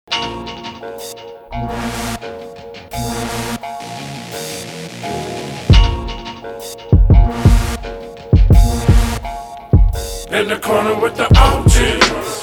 In the corner with the OG.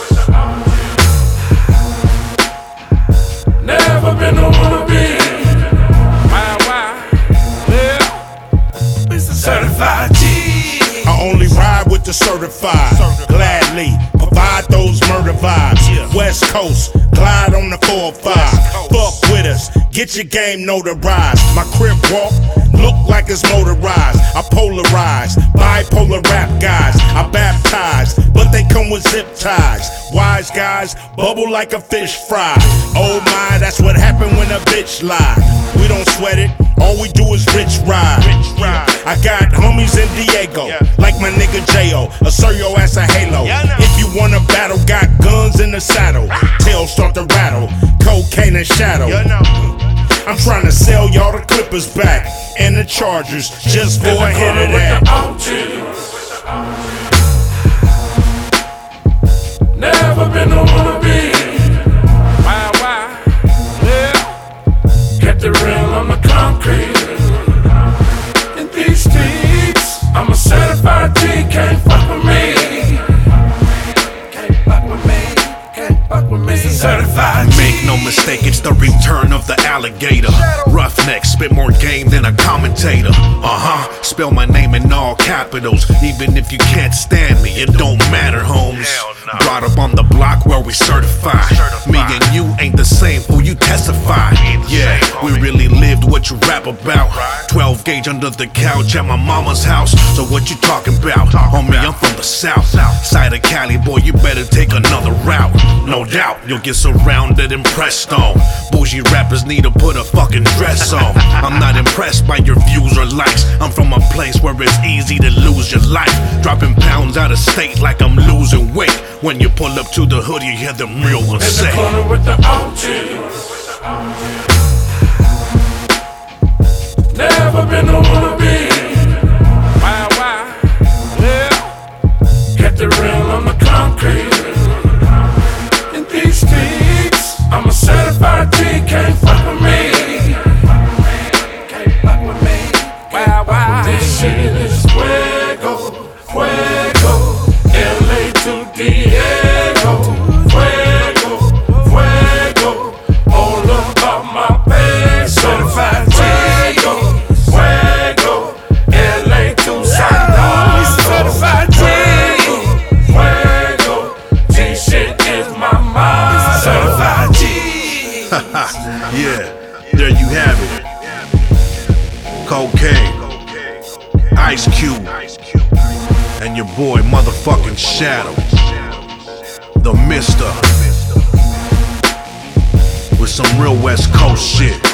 Never been a wannabe. Why? Yeah. It's a certified G. I only ride with the certified. Gladly provide those murder vibes. West Coast, glide on the 4-5. Fuck with us, get your game notarized. My crib walk look like it's motorized. I polarize, bipolar rap guys. I baptize, but they come with zip ties. Wise guys bubble like a fish fry. Oh my, that's what happened when a bitch lie. We don't sweat it, all we do is rich ride. I got homies in Diego, like my nigga J.O. Assert your ass a halo. If you wanna battle, got guns in the saddle. Tails start to rattle, cocaine and shadow. I'm trying to sell y'all the Clippers back and the Chargers just for a hit of that. Never been a wannabe. Why? Yeah. Kept the real on the concrete. In these streets, I'm a certified G. Can't fuck with me. Certified G. Make no mistake, it's the return of the alligator. Roughneck, spit more game than a commentator. Spell my name in all capitals. Even if you can't stand me, it don't matter, Holmes. Brought up on the block where we certified. Me and you ain't the same, fool, you testify. Yeah, we really lived what you rap about. 12 gauge under the couch at my mama's house. So what you talking about? Homie, I'm from the south. Side of Cali, boy, you better take another route. No doubt, you'll get surrounded and pressed on. Bougie rappers need to put a fucking dress on. I'm not impressed by your views or likes. I'm from a place where it's easy to lose your life. Dropping pounds out of state like I'm losing weight. When you pull up to the hood, you hear them real ones say. In the corner with the OG. Never been a wannabe. Why? Yeah. Kept it real on the concrete. In these streets, I'm a certified G. Can't fuck with me. Why? This shit is fuego. LA to Diego. Fuego. All about my pay. Certified Fuego. LA to San Diego. Certified Fuego. G shit is my mind. Certified G. Yeah, there you have it. Cocaine, Ice Cube, and your boy motherfucking Shadow, the Mister, with some real West Coast shit.